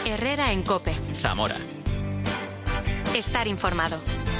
Herrera en COPE. Zamora. Estar informado.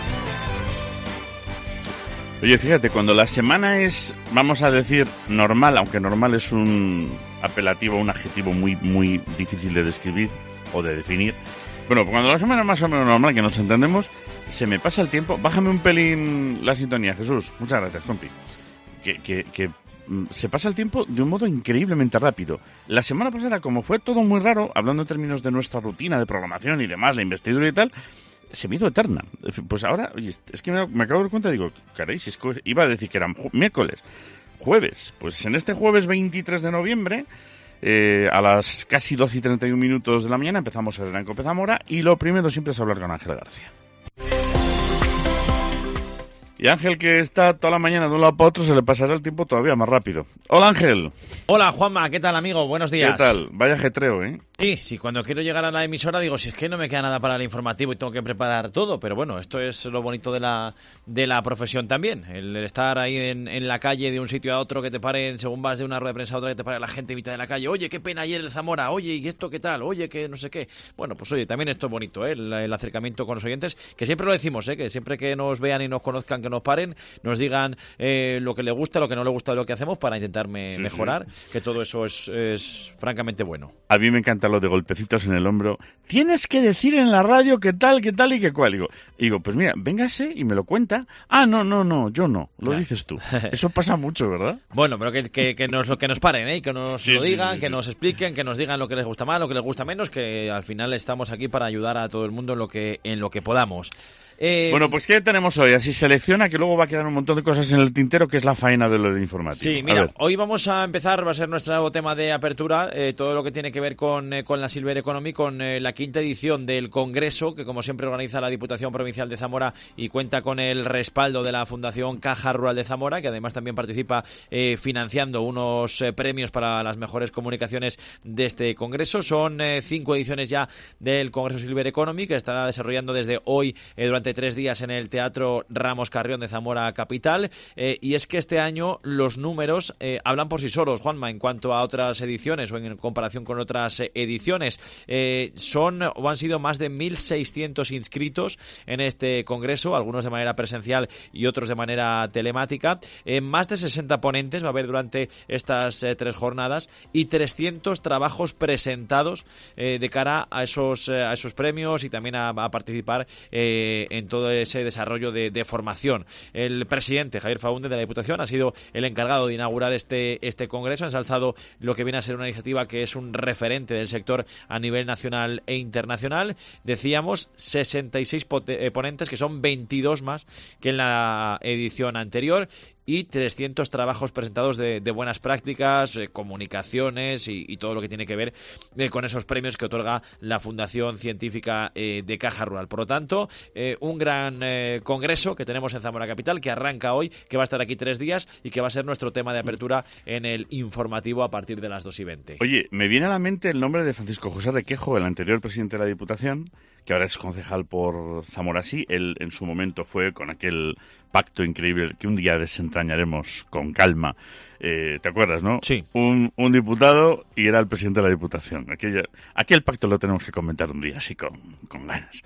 Oye, fíjate, cuando la semana es, vamos a decir, normal, aunque normal es un apelativo, un adjetivo muy, muy difícil de describir o de definir. Bueno, cuando la semana es más o menos normal, que nos entendemos, se me pasa el tiempo. Bájame un pelín la sintonía, Jesús. Muchas gracias, compi. Que se pasa el tiempo de un modo increíblemente rápido. La semana pasada, como fue todo muy raro, hablando en términos de nuestra rutina de programación y demás, la investidura y tal, se me hizo eterna. Pues ahora, oye, es que me acabo de dar cuenta, digo, caray, si es que iba a decir que eran miércoles, jueves. Pues en este jueves 23 de noviembre, a las casi 12:31 de la mañana, empezamos el Herrera en COPE Zamora, y lo primero siempre es hablar con Ángel García. Y Ángel, que está toda la mañana de un lado para otro, se le pasará el tiempo todavía más rápido. Hola, Ángel. Hola, Juanma, ¿qué tal, amigo? Buenos días. ¿Qué tal? Vaya ajetreo, ¿eh? Sí, cuando quiero llegar a la emisora digo, si es que no me queda nada para el informativo y tengo que preparar todo, pero bueno, esto es lo bonito de la profesión también, el estar ahí en la calle de un sitio a otro, que te paren, según vas de una rueda de prensa a otra, que te pare la gente en mitad de la calle, oye, qué pena ayer el Zamora, oye, ¿y esto qué tal? Oye, que no sé qué. Bueno, pues oye, también esto es bonito, el acercamiento con los oyentes, que siempre lo decimos, que siempre que nos vean y nos conozcan, que nos paren, nos digan lo que les gusta, lo que no les gusta de lo que hacemos para intentar mejorar, que todo eso es francamente bueno. A mí me encanta lo de golpecitos en el hombro. Tienes que decir en la radio qué tal y qué cual. Digo, pues mira, véngase y me lo cuenta. Ah, no, yo no. Lo dices tú. Eso pasa mucho, ¿verdad? Bueno, pero que nos paren, y que nos lo digan, que nos expliquen, que nos digan lo que les gusta más, lo que les gusta menos, que al final estamos aquí para ayudar a todo el mundo en lo que podamos. Bueno, pues ¿qué tenemos hoy? Así selecciona, que luego va a quedar un montón de cosas en el tintero, que es la faena de lo informativo. Sí, mira, hoy vamos a empezar, va a ser nuestro tema de apertura, todo lo que tiene que ver con la Silver Economy, con la quinta edición del Congreso, que como siempre organiza la Diputación Provincial de Zamora y cuenta con el respaldo de la Fundación Caja Rural de Zamora, que además también participa financiando unos premios para las mejores comunicaciones de este Congreso. Son 5 ediciones ya del Congreso Silver Economy, que estará desarrollando desde hoy durante 3 días en el Teatro Ramos Carrión de Zamora Capital, y es que este año los números hablan por sí solos, Juanma, en cuanto a otras ediciones o en comparación con otras ediciones. Han sido más de 1.600 inscritos en este congreso, algunos de manera presencial y otros de manera telemática. Más de 60 ponentes va a haber durante estas 3 jornadas y 300 trabajos presentados de cara a esos premios, y también a participar en todo ese desarrollo de formación. El presidente, Javier Faúndez, de la Diputación, ha sido el encargado de inaugurar este congreso. Ha ensalzado lo que viene a ser una iniciativa que es un referente del sector a nivel nacional e internacional. Decíamos 66 ponentes, que son 22 más que en la edición anterior, y 300 trabajos presentados de buenas prácticas, comunicaciones y todo lo que tiene que ver con esos premios que otorga la Fundación Científica de Caja Rural. Por lo tanto, un gran congreso que tenemos en Zamora Capital, que arranca hoy, que va a estar aquí 3 días y que va a ser nuestro tema de apertura en el informativo a partir de las 2:20. Oye, me viene a la mente el nombre de Francisco José Requejo, el anterior presidente de la Diputación, que ahora es concejal por Zamora. Sí, él en su momento fue con aquel pacto increíble que un día desentrañaremos con calma. ¿Te acuerdas, no? Sí. Un diputado y era el presidente de la Diputación. Aquel pacto lo tenemos que comentar un día, así con ganas.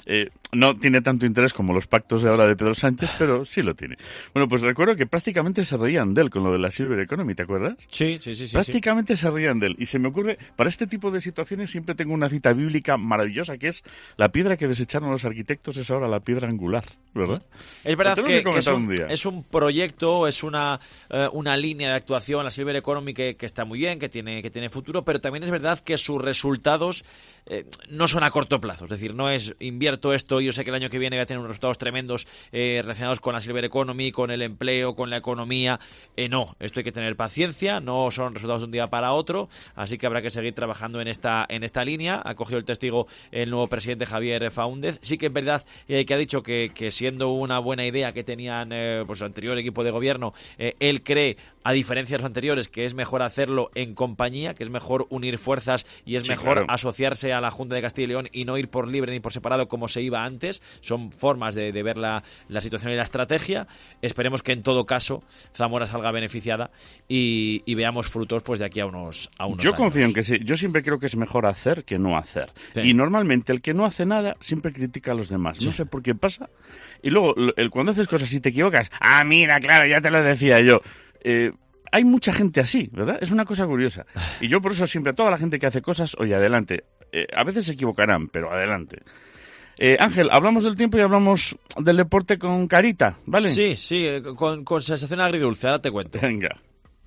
No tiene tanto interés como los pactos de ahora de Pedro Sánchez, pero sí lo tiene. Bueno, pues recuerdo que prácticamente se reían de él con lo de la Silver Economy, ¿te acuerdas? Sí. Prácticamente se reían de él. Y se me ocurre, para este tipo de situaciones siempre tengo una cita bíblica maravillosa, que es: la piedra que desecharon los arquitectos es ahora la piedra angular, ¿verdad? Es verdad que es un proyecto, es una línea de actuación, la Silver Economy, que está muy bien, que tiene futuro, pero también es verdad que sus resultados no son a corto plazo. Es decir, no es invierto esto, yo sé que el año que viene voy a tener unos resultados tremendos relacionados con la Silver Economy, con el empleo, con la economía. No, esto hay que tener paciencia, no son resultados de un día para otro, así que habrá que seguir trabajando en esta línea. Ha cogido el testigo el nuevo presidente Javier Faúndez. Sí que es verdad que ha dicho que siendo una buena idea que tenían pues el anterior equipo de gobierno, él cree, a diferencia de los anteriores, que es mejor hacerlo en compañía, que es mejor unir fuerzas y es mejor asociarse a la Junta de Castilla y León y no ir por libre ni por separado como se iba antes. Son formas de ver la situación y la estrategia. Esperemos que en todo caso Zamora salga beneficiada y veamos frutos pues de aquí a unos Yo años. confío en que sí. Yo siempre creo que es mejor hacer que no hacer. Sí. Y normalmente el que no hace nada siempre critica a los demás. Sí. No sé por qué pasa. Y luego, cuando haces cosas y te equivocas, mira, claro, ya te lo decía yo. Hay mucha gente así, ¿verdad? Es una cosa curiosa. Y yo por eso siempre a toda la gente que hace cosas, oye, adelante. A veces se equivocarán, pero adelante. Ángel, hablamos del tiempo y hablamos del deporte con carita, ¿vale? Sí, con sensación agridulce, ahora te cuento. Venga.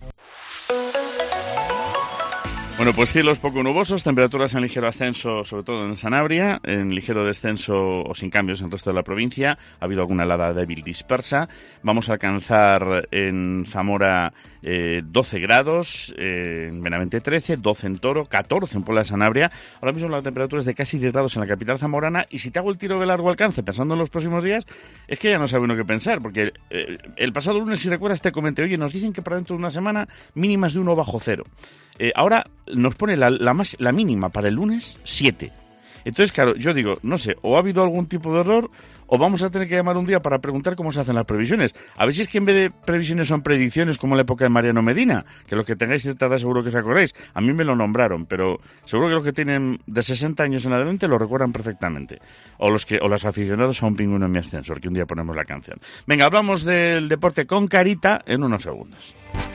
Bueno, pues cielos poco nubosos, temperaturas en ligero ascenso, sobre todo en Sanabria, en ligero descenso o sin cambios en el resto de la provincia. Ha habido alguna helada débil dispersa. Vamos a alcanzar en Zamora 12 grados, en Benavente 13, 12 en Toro, 14 en Puebla de Sanabria. Ahora mismo la temperatura es de casi 10 grados en la capital zamorana, y si te hago el tiro de largo alcance pensando en los próximos días, es que ya no sabe uno qué pensar, porque el pasado lunes, si recuerdas, te comenté, oye, nos dicen que para dentro de una semana mínimas de 1 bajo cero. Ahora nos pone la mínima para el lunes 7. Entonces, claro, yo digo, no sé, o ha habido algún tipo de error o vamos a tener que llamar un día para preguntar cómo se hacen las previsiones. A ver si es que en vez de previsiones son predicciones, como en la época de Mariano Medina, que los que tengáis cierta edad seguro que os acordáis. A mí me lo nombraron, pero seguro que los que tienen de 60 años en adelante lo recuerdan perfectamente. O los aficionados a Un pingüino en mi ascensor, que un día ponemos la canción. Venga, hablamos del deporte con carita en unos segundos.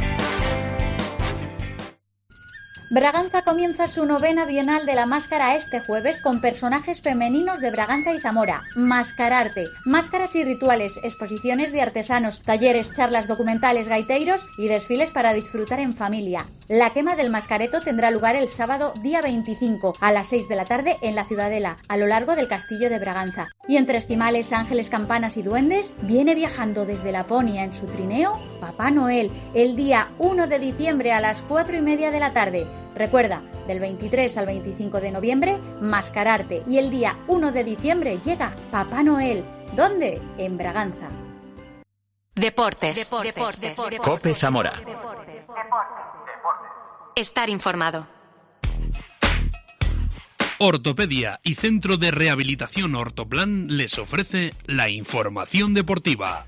Braganza comienza su 9ª Bienal de la Máscara este jueves con personajes femeninos de Braganza y Zamora. Mascararte, máscaras y rituales, exposiciones de artesanos, talleres, charlas documentales, gaiteiros y desfiles para disfrutar en familia. La quema del mascareto tendrá lugar el sábado día 25 a las 6 de la tarde en la Ciudadela, a lo largo del castillo de Braganza. Y entre esquimales, ángeles, campanas y duendes, viene viajando desde Laponia en su trineo Papá Noel, el día 1 de diciembre a las 4:30 de la tarde. Recuerda, del 23 al 25 de noviembre, Mascararte, y el día 1 de diciembre llega Papá Noel. ¿Dónde? En Braganza. Deportes. COPE Zamora. Estar informado. Ortopedia y Centro de Rehabilitación Ortoplan les ofrece la información deportiva.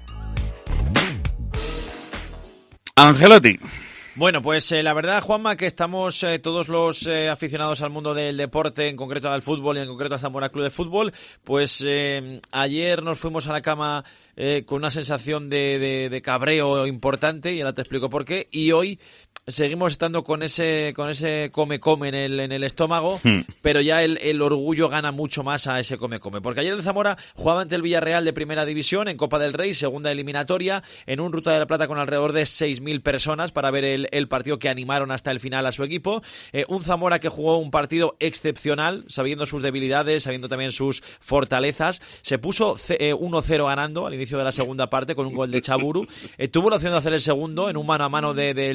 Angelotti. Bueno, pues la verdad, Juanma, que estamos todos los aficionados al mundo del deporte, en concreto al fútbol y en concreto al Zamora Club de Fútbol, pues ayer nos fuimos a la cama con una sensación de cabreo importante, y ahora te explico por qué, y hoy seguimos estando con ese come-come en el estómago, pero ya el orgullo gana mucho más a ese come-come, porque ayer el Zamora jugaba ante el Villarreal de Primera División en Copa del Rey, segunda eliminatoria, en un Ruta de la Plata con alrededor de 6.000 personas para ver el partido que animaron hasta el final a su equipo. Un Zamora que jugó un partido excepcional, sabiendo sus debilidades, sabiendo también sus fortalezas. Se puso 1-0 ganando al inicio de la segunda parte con un gol de Chaburu. Tuvo la opción de hacer el segundo en un mano a mano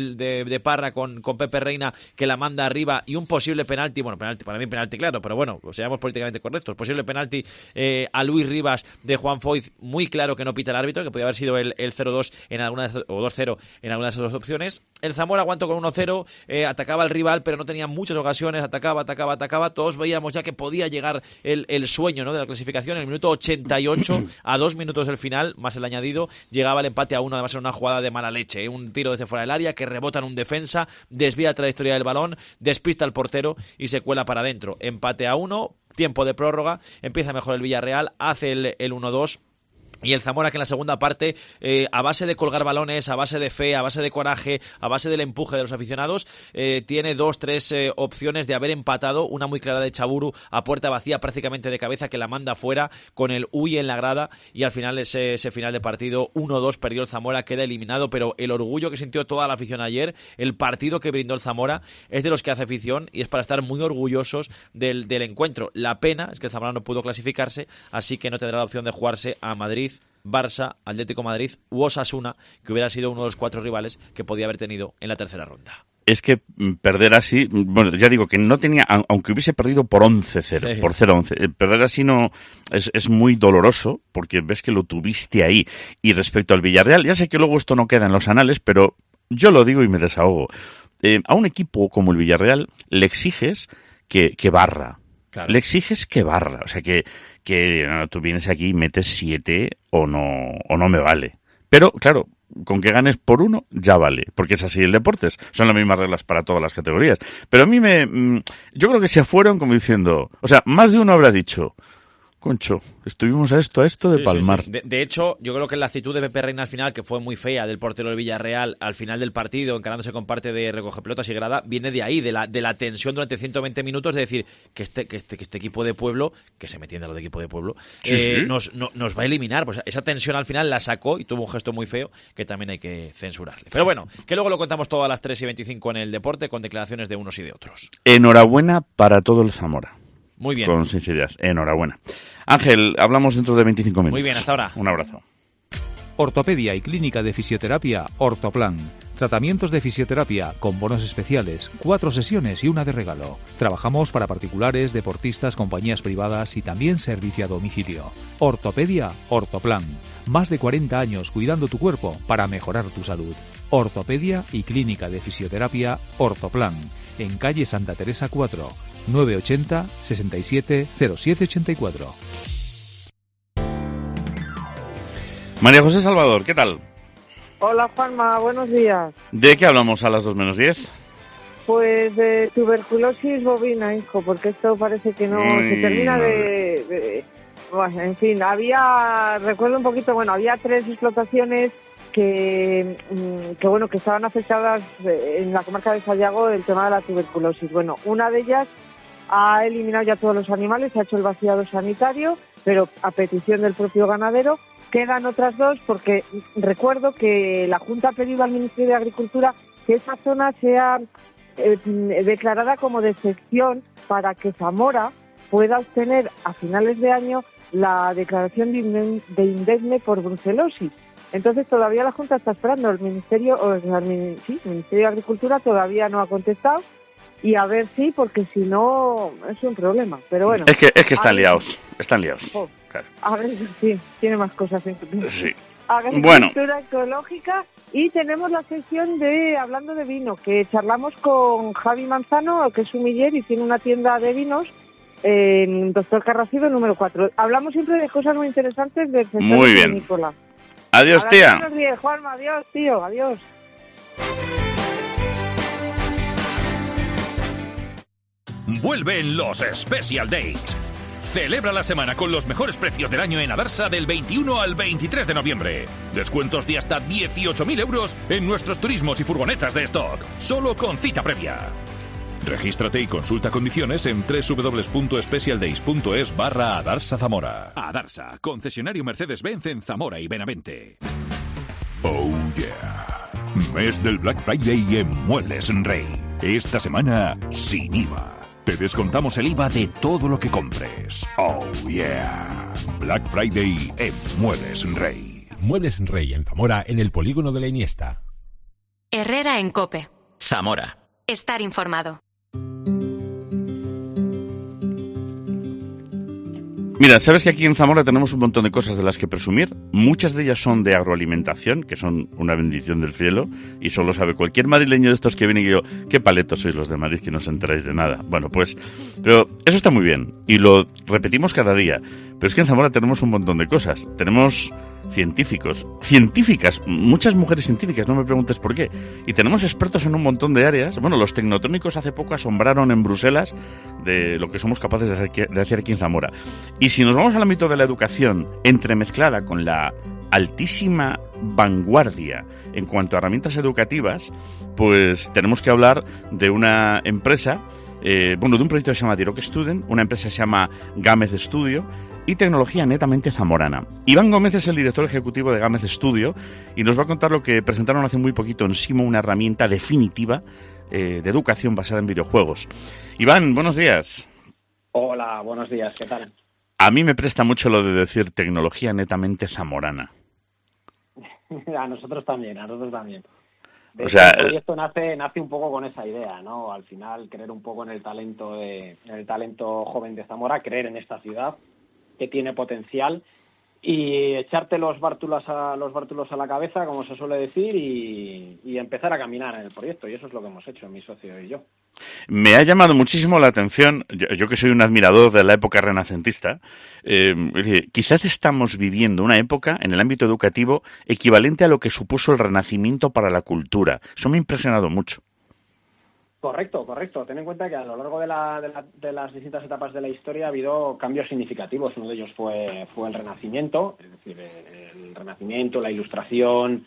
de Parra con Pepe Reina, que la manda arriba, y un posible penalti, para mí penalti claro, pero bueno, seamos políticamente correctos, posible penalti a Luis Rivas de Juan Foyz, muy claro que no pita el árbitro, que podía haber sido el 0-2 en alguna o 2-0 en alguna de esas dos opciones. El Zamora aguantó con 1-0, atacaba al rival, pero no tenía muchas ocasiones, atacaba, todos veíamos ya que podía llegar el sueño, ¿no?, de la clasificación. En el minuto 88, a 2 minutos del final, más el añadido, llegaba el empate a 1, además en una jugada de mala leche, un tiro desde fuera del área que rebota en un defensa, desvía la trayectoria del balón, despista al portero y se cuela para adentro. Empate a 1, tiempo de prórroga, empieza mejor el Villarreal, hace el 1-2. Y el Zamora, que en la segunda parte, a base de colgar balones, a base de fe, a base de coraje, a base del empuje de los aficionados, tiene 2-3 opciones de haber empatado. Una muy clara de Chaburu a puerta vacía, prácticamente de cabeza, que la manda fuera con el Uy en la grada. Y al final, ese final de partido, 1-2, perdió el Zamora, queda eliminado. Pero el orgullo que sintió toda la afición ayer, el partido que brindó el Zamora, es de los que hace afición y es para estar muy orgullosos del encuentro. La pena es que el Zamora no pudo clasificarse, así que no tendrá la opción de jugarse a Madrid, Barça, Atlético Madrid u Osasuna, que hubiera sido uno de los 4 rivales que podía haber tenido en la tercera ronda. Es que perder así, bueno, ya digo que no tenía, aunque hubiese perdido por 11-0, sí, por 0-11, perder así no es muy doloroso, porque ves que lo tuviste ahí. Y respecto al Villarreal, ya sé que luego esto no queda en los anales, pero yo lo digo y me desahogo. A un equipo como el Villarreal le exiges que barra. Claro. Le exiges que barra. O sea, que no, tú vienes aquí y metes 7 o no me vale. Pero, claro, con que ganes por 1 ya vale, porque es así el deporte, son las mismas reglas para todas las categorías. Pero a mí yo creo que se fueron como diciendo, o sea, más de uno habrá dicho, concho, estuvimos a esto de palmar. Sí. De hecho, yo creo que la actitud de Pepe Reina al final, que fue muy fea del portero del Villarreal, al final del partido, encarándose con parte de recoge pelotas y grada, viene de ahí, de la tensión durante 120 minutos, de decir que este equipo de pueblo, que se me entiende lo de equipo de pueblo, nos va a eliminar. Pues esa tensión al final la sacó y tuvo un gesto muy feo que también hay que censurarle. Pero bueno, que luego lo contamos todo a las 3:25 en el deporte, con declaraciones de unos y de otros. Enhorabuena para todo el Zamora. Muy bien. Con sinceridad, enhorabuena. Ángel, hablamos dentro de 25 minutos. Muy bien, hasta ahora. Un abrazo. Ortopedia y Clínica de Fisioterapia Ortoplan. Tratamientos de fisioterapia con bonos especiales, 4 sesiones y una de regalo. Trabajamos para particulares, deportistas, compañías privadas y también servicio a domicilio. Ortopedia Ortoplan. Más de 40 años cuidando tu cuerpo para mejorar tu salud. Ortopedia y Clínica de Fisioterapia Ortoplan. En calle Santa Teresa 4. 980 67 0784. María José Salvador, ¿qué tal? Hola Juanma, buenos días. ¿De qué hablamos a las 2:10? Pues de tuberculosis bovina, hijo, porque esto parece que no se termina bueno, en fin, recuerdo un poquito, había 3 explotaciones que estaban afectadas en la comarca de Sayago del tema de la tuberculosis. Bueno, una de ellas ha eliminado ya todos los animales, ha hecho el vaciado sanitario, pero a petición del propio ganadero. Quedan otras 2 porque recuerdo que la Junta ha pedido al Ministerio de Agricultura que esa zona sea declarada como de excepción para que Zamora pueda obtener a finales de año la declaración de indemne por brucelosis. Entonces todavía la Junta está esperando, el Ministerio de Agricultura todavía no ha contestado. Y a ver porque si no es un problema, pero bueno. Es que están liados. Claro. A ver, sí, tiene más cosas en sí. Agricultura ecológica, y tenemos la sección de Hablando de Vino, que charlamos con Javi Manzano, que es sumiller y tiene una tienda de vinos en Doctor Carracido número 4. Hablamos siempre de cosas muy interesantes del sector muy bien. vinícola. Adiós, tía. Buenos días, Juanma. Adiós, tío. Adiós. Vuelven los Special Days. Celebra la semana con los mejores precios del año en Adarsa del 21 al 23 de noviembre. Descuentos de hasta 18.000 euros en nuestros turismos y furgonetas de stock, solo con cita previa. Regístrate y consulta condiciones en www.specialdays.es/Adarsa Zamora. Adarsa, concesionario Mercedes-Benz en Zamora y Benavente. Oh yeah. Mes del Black Friday en Muebles Rey. Esta semana sin IVA. Te descontamos el IVA de todo lo que compres. Oh yeah. Black Friday en Muebles Rey. Muebles Rey en Zamora, en el polígono de la Iniesta. Herrera en COPE. Zamora. Estar informado. Mira, sabes que aquí en Zamora tenemos un montón de cosas de las que presumir. Muchas de ellas son de agroalimentación, que son una bendición del cielo, y solo sabe cualquier madrileño de estos que viene y yo, qué paletos sois los de Madrid que no os enteráis de nada. Bueno, pues, pero eso está muy bien, y lo repetimos cada día. Pero es que en Zamora tenemos un montón de cosas. Tenemos científicas, muchas mujeres científicas, no me preguntes por qué. Y tenemos expertos en un montón de áreas. Bueno, los tecnotrónicos hace poco asombraron en Bruselas de lo que somos capaces de hacer aquí en Zamora. Y si nos vamos al ámbito de la educación, entremezclada con la altísima vanguardia en cuanto a herramientas educativas, pues tenemos que hablar de una empresa, de un proyecto que se llama Diroc Student, una empresa que se llama Gámez Studio, y tecnología netamente zamorana. Iván Gómez es el director ejecutivo de Gámez Studio y nos va a contar lo que presentaron hace muy poquito en Simo, una herramienta definitiva de educación basada en videojuegos. Iván, buenos días. Hola, buenos días, ¿qué tal? A mí me presta mucho lo de decir tecnología netamente zamorana. A nosotros también. O sea, el proyecto nace un poco con esa idea, ¿no? Al final, creer un poco en el talento joven de Zamora, creer en esta ciudad que tiene potencial y echarte los bártulos a la cabeza, como se suele decir, y empezar a caminar en el proyecto. Y eso es lo que hemos hecho mi socio y yo. Me ha llamado muchísimo la atención, yo que soy un admirador de la época renacentista, quizás estamos viviendo una época en el ámbito educativo equivalente a lo que supuso el Renacimiento para la cultura. Eso me ha impresionado mucho. Correcto. Ten en cuenta que a lo largo de las distintas etapas de la historia ha habido cambios significativos. Uno de ellos fue el Renacimiento, es decir, el Renacimiento, la Ilustración,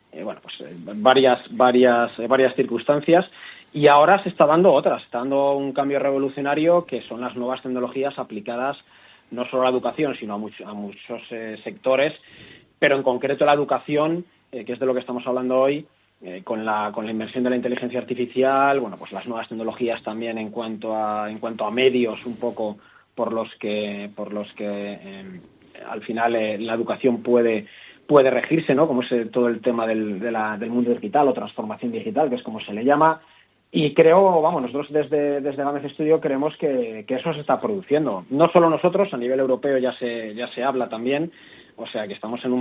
varias circunstancias. Y ahora se está dando otras. Está dando un cambio revolucionario que son las nuevas tecnologías aplicadas no solo a la educación, sino a muchos sectores, pero en concreto la educación, que es de lo que estamos hablando hoy. Con la inmersión de la inteligencia artificial, pues las nuevas tecnologías también en cuanto a medios un poco por los que al final la educación puede regirse, ¿no? Como es todo el tema del mundo digital o transformación digital, que es como se le llama. Y creo, nosotros desde Gámez Studio creemos que eso se está produciendo. No solo nosotros, a nivel europeo ya se habla también. O sea que estamos en un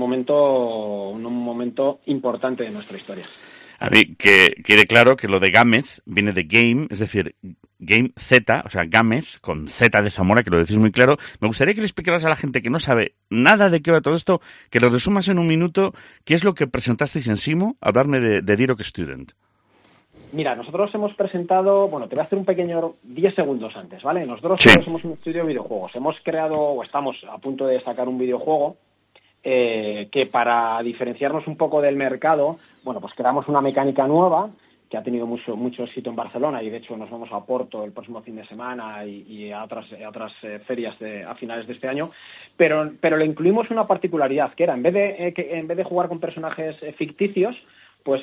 momento importante de nuestra historia. A mí, que quede claro que lo de Gámez viene de game, es decir, game Z, o sea, Gámez con Z de Zamora, que lo decís muy claro. Me gustaría que le explicaras a la gente que no sabe nada de qué va todo esto, que lo resumas en un minuto, qué es lo que presentasteis en Simo, hablarme de Diroc Student. Mira, nosotros hemos presentado, te voy a hacer un pequeño 10 segundos antes, ¿vale? Nosotros somos un estudio de videojuegos. Hemos creado, o estamos a punto de sacar un videojuego que para diferenciarnos un poco del mercado, pues creamos una mecánica nueva que ha tenido mucho éxito en Barcelona y de hecho nos vamos a Porto el próximo fin de semana y a otras ferias a finales de este año, pero le incluimos una particularidad que era en vez de jugar con personajes ficticios, pues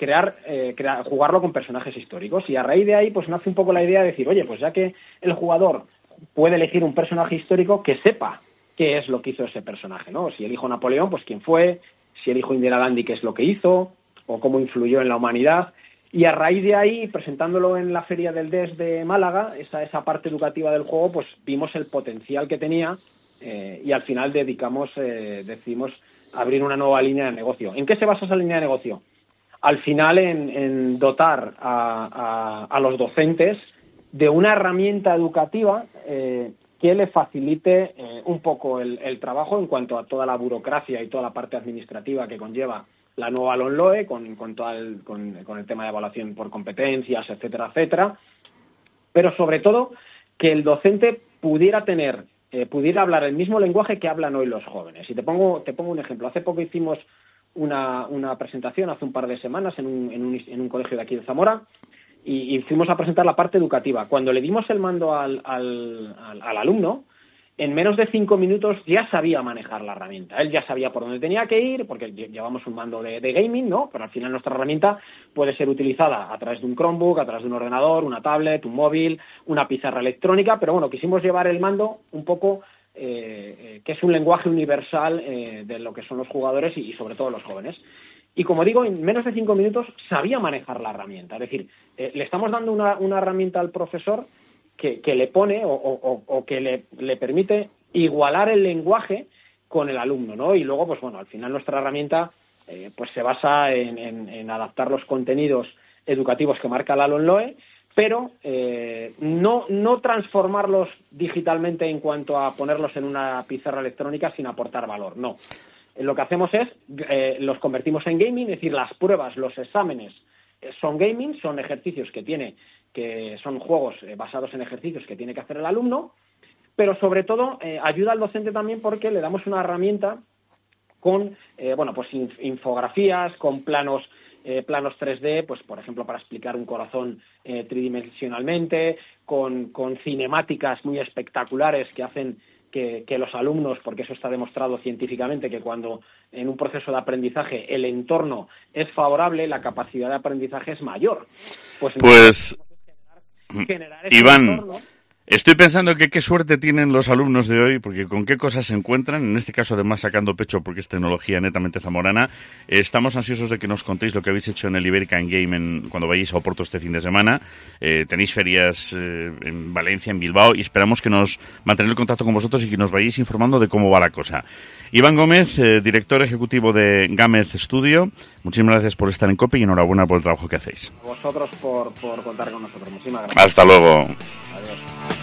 jugarlo con personajes históricos, y a raíz de ahí pues nace un poco la idea de decir, oye, pues ya que el jugador puede elegir un personaje histórico, que sepa qué es lo que hizo ese personaje, ¿no? Si elijo Napoleón, pues quién fue; si elijo Indira Gandhi, qué es lo que hizo o cómo influyó en la humanidad. Y a raíz de ahí, presentándolo en la Feria del DES de Málaga, esa parte educativa del juego, pues vimos el potencial que tenía y al final decidimos abrir una nueva línea de negocio. ¿En qué se basa esa línea de negocio? Al final en dotar a los docentes de una herramienta educativa que le facilite un poco el trabajo en cuanto a toda la burocracia y toda la parte administrativa que conlleva la nueva LOMLOE, con el tema de evaluación por competencias, etcétera, etcétera, pero sobre todo que el docente pudiera hablar el mismo lenguaje que hablan hoy los jóvenes. Y te pongo un ejemplo. Hace poco hicimos una presentación, hace un par de semanas, en un colegio de aquí de Zamora, y fuimos a presentar la parte educativa. Cuando le dimos el mando al alumno, en menos de 5 minutos ya sabía manejar la herramienta. Él ya sabía por dónde tenía que ir, porque llevamos un mando de gaming, ¿no? Pero al final nuestra herramienta puede ser utilizada a través de un Chromebook, a través de un ordenador, una tablet, un móvil, una pizarra electrónica, pero bueno, quisimos llevar el mando un poco, que es un lenguaje universal de lo que son los jugadores y sobre todo los jóvenes. Y como digo, en menos de 5 minutos sabía manejar la herramienta. Es decir, le estamos dando una herramienta al profesor que le pone o que le permite igualar el lenguaje con el alumno, ¿no? Y luego, pues bueno, al final nuestra herramienta pues se basa en adaptar los contenidos educativos que marca la LOMLOE, pero no transformarlos digitalmente en cuanto a ponerlos en una pizarra electrónica sin aportar valor, no. Lo que hacemos es, los convertimos en gaming, es decir, las pruebas, los exámenes son gaming, son ejercicios que son juegos basados en ejercicios que tiene que hacer el alumno, pero sobre todo ayuda al docente también porque le damos una herramienta con pues infografías, con planos 3D, pues por ejemplo para explicar un corazón tridimensionalmente, con cinemáticas muy espectaculares que hacen que los alumnos, porque eso está demostrado científicamente, que cuando en un proceso de aprendizaje el entorno es favorable, la capacidad de aprendizaje es mayor. Pues generar ese Iván, entorno. Estoy pensando que qué suerte tienen los alumnos de hoy, porque con qué cosas se encuentran, en este caso además sacando pecho porque es tecnología netamente zamorana. Estamos ansiosos de que nos contéis lo que habéis hecho en el Iberican Game cuando vayáis a Oporto este fin de semana. Tenéis ferias en Valencia, en Bilbao, y esperamos que nos mantener el contacto con vosotros y que nos vayáis informando de cómo va la cosa. Iván Gómez, director ejecutivo de Gámez Studio, muchísimas gracias por estar en COPE y enhorabuena por el trabajo que hacéis. A vosotros por contar con nosotros. Muchísimas gracias. Hasta luego. Adiós.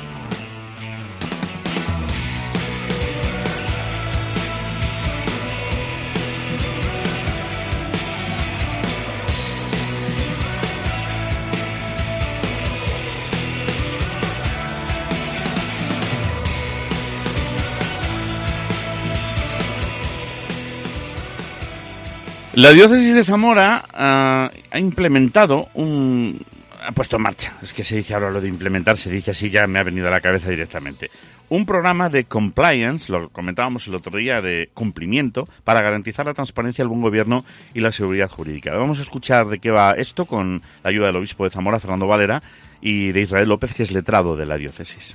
La diócesis de Zamora ha puesto en marcha, es que se dice ahora lo de implementar, se dice así, ya me ha venido a la cabeza directamente, un programa de compliance, lo comentábamos el otro día, de cumplimiento, para garantizar la transparencia, el buen gobierno y la seguridad jurídica. Vamos a escuchar de qué va esto con la ayuda del obispo de Zamora, Fernando Valera, y de Israel López, que es letrado de la diócesis.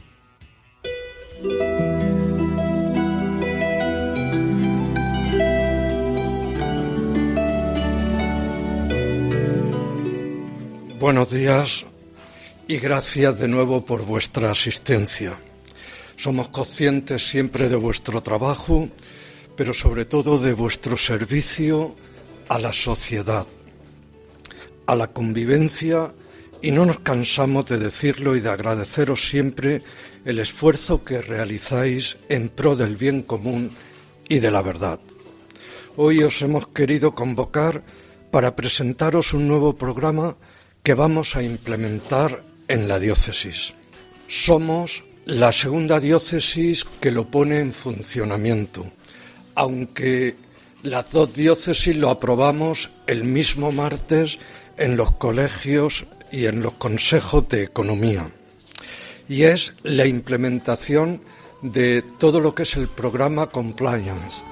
Buenos días y gracias de nuevo por vuestra asistencia. Somos conscientes siempre de vuestro trabajo, pero sobre todo de vuestro servicio a la sociedad, a la convivencia, y no nos cansamos de decirlo y de agradeceros siempre el esfuerzo que realizáis en pro del bien común y de la verdad. Hoy os hemos querido convocar para presentaros un nuevo programa que vamos a implementar en la diócesis. Somos la segunda diócesis que lo pone en funcionamiento, aunque las dos diócesis lo aprobamos el mismo martes en los colegios y en los consejos de economía. Y es la implementación de todo lo que es el programa Compliance.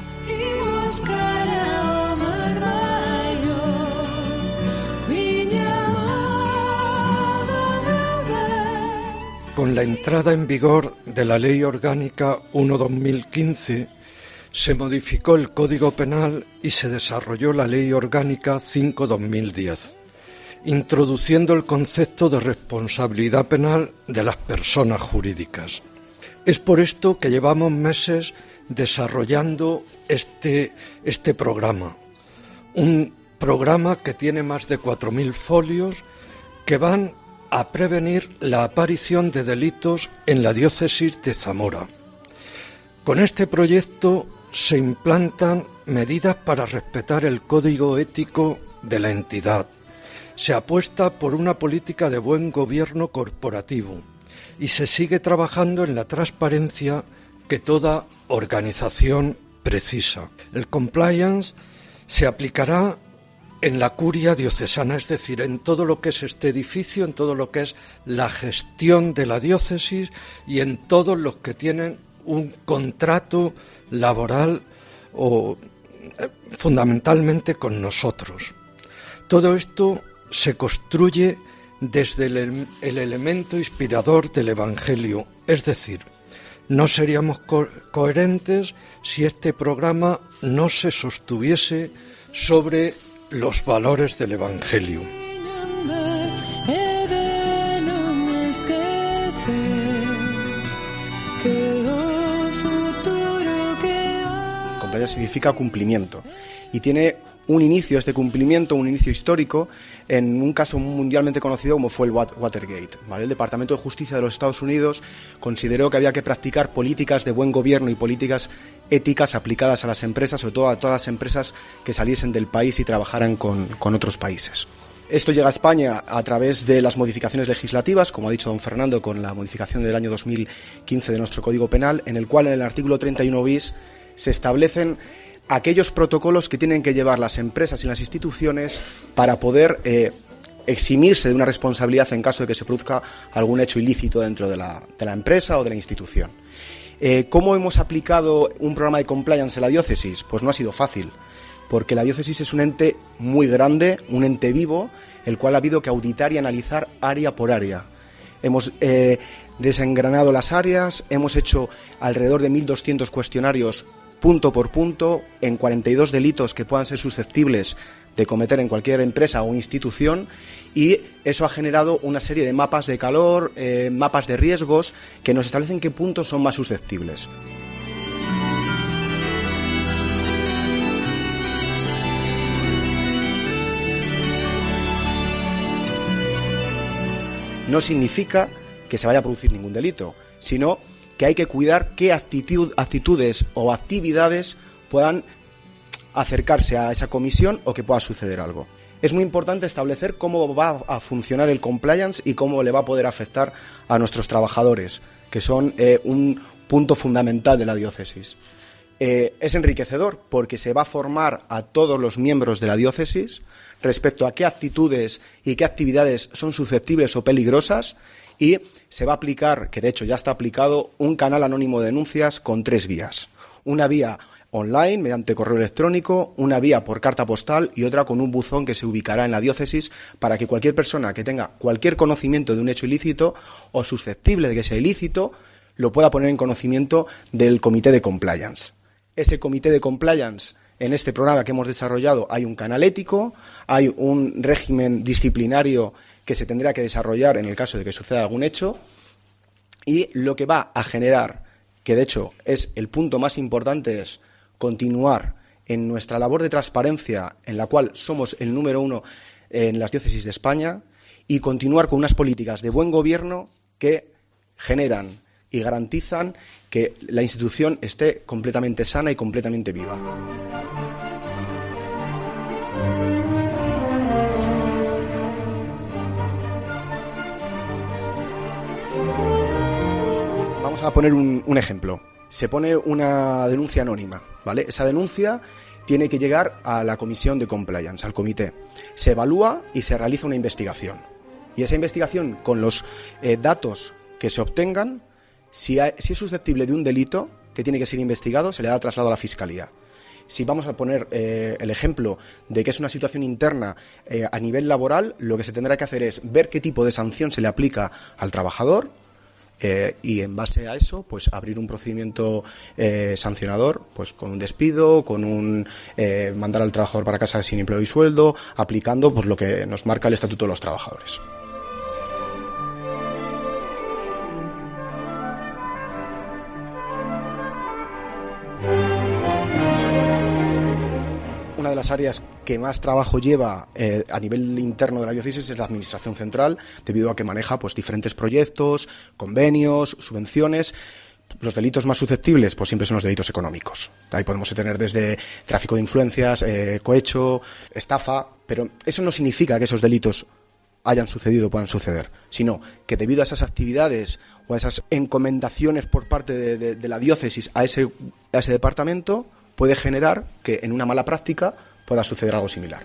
Con la entrada en vigor de la Ley Orgánica 1/2015, se modificó el Código Penal y se desarrolló la Ley Orgánica 5/2010, introduciendo el concepto de responsabilidad penal de las personas jurídicas. Es por esto que llevamos meses desarrollando este programa, un programa que tiene más de 4.000 folios que van a prevenir la aparición de delitos en la diócesis de Zamora. Con este proyecto se implantan medidas para respetar el código ético de la entidad. Se apuesta por una política de buen gobierno corporativo y se sigue trabajando en la transparencia que toda organización precisa. El compliance se aplicará en la curia diocesana, es decir, en todo lo que es este edificio, en todo lo que es la gestión de la diócesis y en todos los que tienen un contrato laboral o fundamentalmente con nosotros. Todo esto se construye desde el elemento inspirador del Evangelio, es decir, no seríamos coherentes si este programa no se sostuviese sobre los valores del Evangelio. Compliance significa cumplimiento y tiene un inicio, este cumplimiento, un inicio histórico en un caso mundialmente conocido como fue el Watergate, ¿vale? El Departamento de Justicia de los Estados Unidos consideró que había que practicar políticas de buen gobierno y políticas éticas aplicadas a las empresas, sobre todo a todas las empresas que saliesen del país y trabajaran con otros países. Esto llega a España a través de las modificaciones legislativas, como ha dicho don Fernando, con la modificación del año 2015 de nuestro Código Penal, en el cual en el artículo 31 bis se establecen aquellos protocolos que tienen que llevar las empresas y las instituciones para poder eximirse de una responsabilidad en caso de que se produzca algún hecho ilícito dentro de la empresa o de la institución. ¿Cómo hemos aplicado un programa de compliance en la diócesis? Pues no ha sido fácil, porque la diócesis es un ente muy grande, un ente vivo, el cual ha habido que auditar y analizar área por área. hemos desengranado las áreas, hemos hecho alrededor de 1.200 cuestionarios punto por punto en 42 delitos que puedan ser susceptibles de cometer en cualquier empresa o institución, y eso ha generado una serie de mapas de calor, mapas de riesgos que nos establecen qué puntos son más susceptibles. No significa que se vaya a producir ningún delito, sino que hay que cuidar qué actitudes o actividades puedan acercarse a esa comisión o que pueda suceder algo. Es muy importante establecer cómo va a funcionar el compliance y cómo le va a poder afectar a nuestros trabajadores, que son un punto fundamental de la diócesis. Es enriquecedor porque se va a formar a todos los miembros de la diócesis respecto a qué actitudes y qué actividades son susceptibles o peligrosas, y se va a aplicar, que de hecho ya está aplicado, un canal anónimo de denuncias con 3 vías. Una vía online, mediante correo electrónico, una vía por carta postal y otra con un buzón que se ubicará en la diócesis para que cualquier persona que tenga cualquier conocimiento de un hecho ilícito o susceptible de que sea ilícito lo pueda poner en conocimiento del comité de compliance. Ese comité de compliance, en este programa que hemos desarrollado, hay un canal ético, hay un régimen disciplinario que se tendrá que desarrollar en el caso de que suceda algún hecho, y lo que va a generar, que de hecho es el punto más importante, es continuar en nuestra labor de transparencia, en la cual somos el número 1 en las diócesis de España, y continuar con unas políticas de buen gobierno que generan y garantizan que la institución esté completamente sana y completamente viva. Vamos a poner un ejemplo. Se pone una denuncia anónima, ¿vale? Esa denuncia tiene que llegar a la comisión de compliance, al comité. Se evalúa y se realiza una investigación. Y esa investigación, con los datos que se obtengan, si es susceptible de un delito que tiene que ser investigado, se le da traslado a la Fiscalía. Si vamos a poner el ejemplo de que es una situación interna a nivel laboral, lo que se tendrá que hacer es ver qué tipo de sanción se le aplica al trabajador, y en base a eso, pues abrir un procedimiento sancionador, pues con un despido, con un mandar al trabajador para casa sin empleo y sueldo, aplicando pues lo que nos marca el Estatuto de los Trabajadores. Una de las áreas que más trabajo lleva a nivel interno de la diócesis es la administración central, debido a que maneja pues diferentes proyectos, convenios, subvenciones. Los delitos más susceptibles pues siempre son los delitos económicos. Ahí podemos tener desde tráfico de influencias, cohecho, estafa, pero eso no significa que esos delitos hayan sucedido o puedan suceder, sino que debido a esas actividades o a esas encomendaciones por parte de la diócesis a ese departamento, puede generar que en una mala práctica pueda suceder algo similar.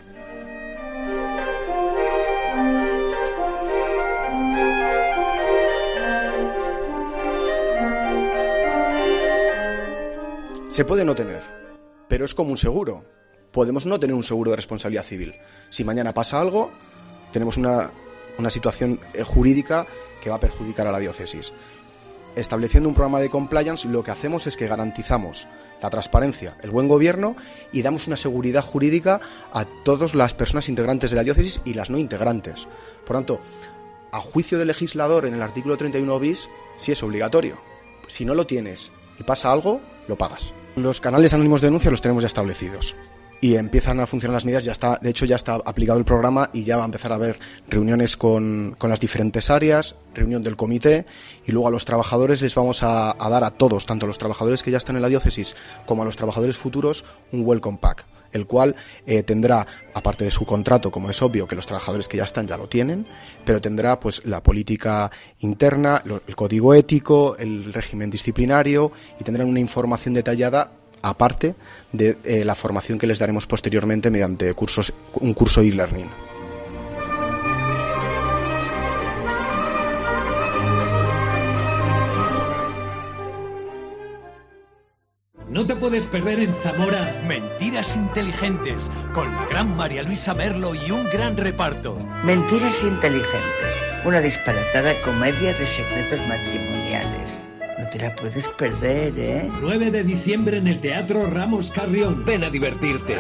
Se puede no tener, pero es como un seguro. Podemos no tener un seguro de responsabilidad civil. Si mañana pasa algo, tenemos una situación jurídica que va a perjudicar a la diócesis. Estableciendo un programa de compliance, lo que hacemos es que garantizamos la transparencia, el buen gobierno, y damos una seguridad jurídica a todas las personas integrantes de la diócesis y las no integrantes. Por tanto, a juicio del legislador, en el artículo 31 bis, sí es obligatorio. Si no lo tienes y pasa algo, lo pagas. Los canales anónimos de denuncia los tenemos ya establecidos. Y empiezan a funcionar las medidas, de hecho ya está aplicado el programa y ya va a empezar a haber reuniones con las diferentes áreas, reunión del comité, y luego a los trabajadores les vamos a dar a todos, tanto a los trabajadores que ya están en la diócesis como a los trabajadores futuros, un welcome pack, el cual tendrá, aparte de su contrato, como es obvio que los trabajadores que ya están ya lo tienen, pero tendrá pues la política interna, el código ético, el régimen disciplinario, y tendrán una información detallada aparte de la formación que les daremos posteriormente mediante un curso e-learning. No te puedes perder en Zamora Mentiras inteligentes, con la gran María Luisa Merlo y un gran reparto. Mentiras inteligentes, una disparatada comedia de secretos matrimoniales. No te la puedes perder, ¿eh? 9 de diciembre en el Teatro Ramos Carrión. Ven a divertirte.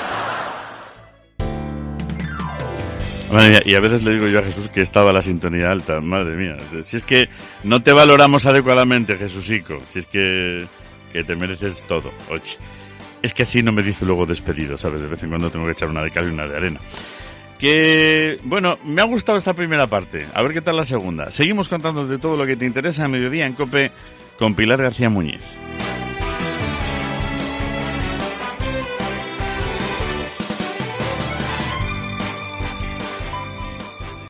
Madre mía, y a veces le digo yo a Jesús que estaba la sintonía alta. Madre mía, si es que no te valoramos adecuadamente, Jesusico. Si es que te mereces todo. Oye, es que así no me dice luego despedido, ¿sabes? De vez en cuando tengo que echar una de cal y una de arena. Que, bueno, me ha gustado esta primera parte. A ver qué tal la segunda. Seguimos contándote todo lo que te interesa a mediodía en COPE con Pilar García Muñiz.